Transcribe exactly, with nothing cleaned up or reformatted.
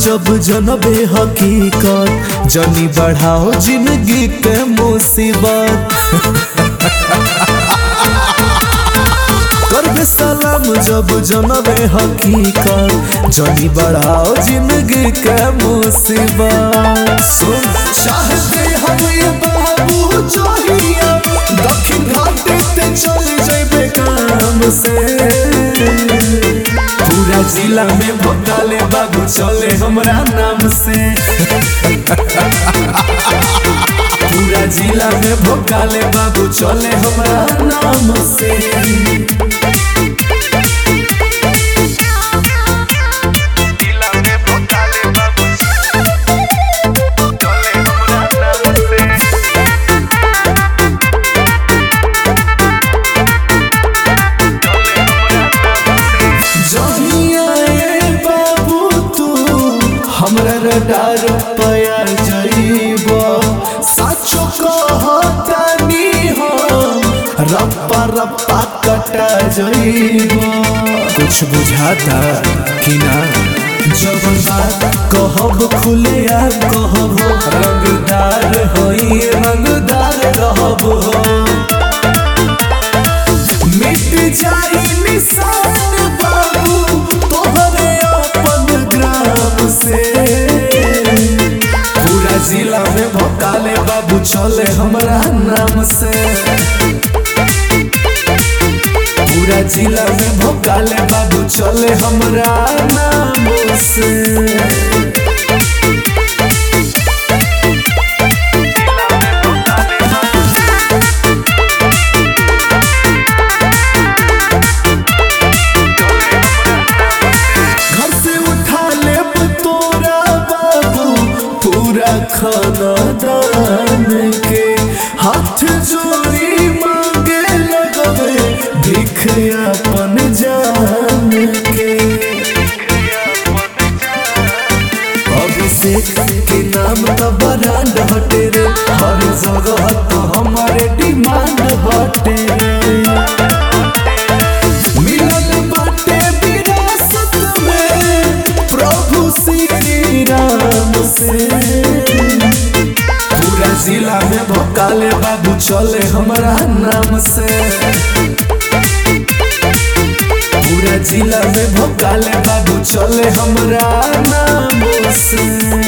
जब जनबे हकीकत जनी बढ़ाओ जिंदगी के मुसीबत। करबे सलाम जब जनबे हकीकत जनी बढ़ाओ जिंदगी के मुसीबत। सुन चाहते हम ये बाबू जोहिया दक्षिण घाटे ते चल जइबे काम से। पूरा जिला में भोकाले बाबू चले हमरा नाम से। पूरा जिला में भोकाले बाबू चले हमरा नाम से। हमरा रडार पया जइबो साचो कहतानी हम रप्पा रप्पा कटा जइबो। कुछ बुझाता कि ना जब बात कहब खुले आ कहब रंगदार होई रंगदार रहब मिट जाई निशान बाबू तोहरे अपन ग्राम से। पूरा जिला में भोकाले बाबू चले हमरा नाम से। पूरा जिला में भोकाले बाबू चले हमरा नाम से। खानदान के हाथ जोड़ी मांगे लगवे भिख अपन जान के। अभिषेक के नाम तो ब्रांड हटे रे हर जगह तो हमारे डिमांड हटे रे। मिलन बाटे विरासत में प्रभु श्री राम से। जिला में भोकाले बाबू चले हमरा नाम से। पूरा जिला में भोकाले बाबू चले हमरा नाम से।